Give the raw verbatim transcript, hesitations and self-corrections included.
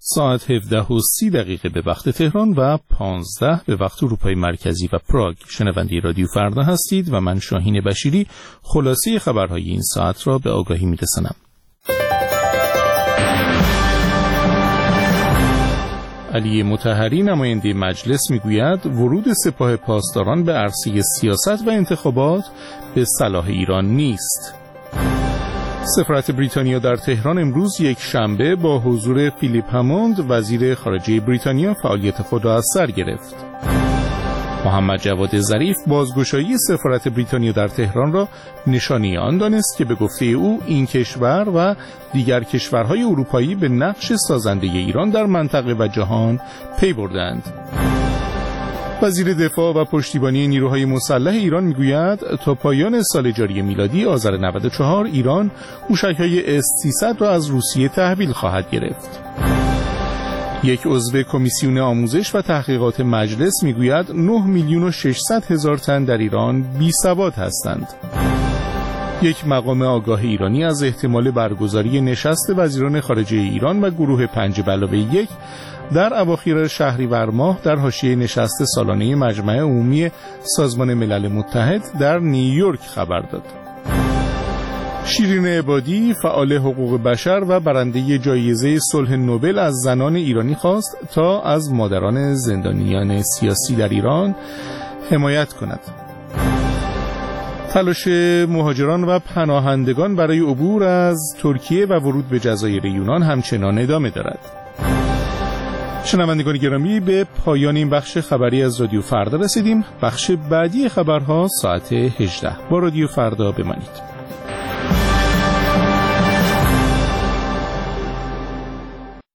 ساعت هفده و سی دقیقه به وقت تهران و پانزده به وقت اروپای مرکزی و پراگ. شنونده رادیو فردا هستید و من شاهین بشیری خلاصه خبرهای این ساعت را به آگاهی می‌رسانم. علی مطهری نماینده مجلس میگوید ورود سپاه پاسداران به عرصه سیاست و انتخابات به صلاح ایران نیست. سفارت بریتانیا در تهران امروز یک شنبه با حضور فیلیپ هموند وزیر خارجه بریتانیا فعالیت خود را از سر گرفت. محمد جواد ظریف بازگشایی سفارت بریتانیا در تهران را نشانه آن دانست که به گفته او این کشور و دیگر کشورهای اروپایی به نقش سازنده ایران در منطقه و جهان پی بردند. وزیر دفاع و پشتیبانی نیروهای مسلح ایران میگوید تا پایان سال جاری میلادی آذر نود و چهار ایران موشک‌های اس سیصد را از روسیه تحویل خواهد گرفت. یک عضو کمیسیون آموزش و تحقیقات مجلس میگوید نه میلیون و ششصد هزار تن در ایران بیسواد هستند. یک مقام آگاه ایرانی از احتمال برگزاری نشست وزیران خارجه ایران و گروه پنج به علاوه یک در اواخر شهریور ماه در حاشیه نشست سالانه مجمع عمومی سازمان ملل متحد در نیویورک خبر داد. شیرین عبادی فعال حقوق بشر و برنده جایزه صلح نوبل از زنان ایرانی خواست تا از مادران زندانیان سیاسی در ایران حمایت کند. تلاش مهاجران و پناهندگان برای عبور از ترکیه و ورود به جزایر یونان همچنان ادامه دارد. شنوندگان گرامی، به پایان این بخش خبری از رادیو فردا رسیدیم. بخش بعدی خبرها ساعت هجده. با رادیو فردا بمانید.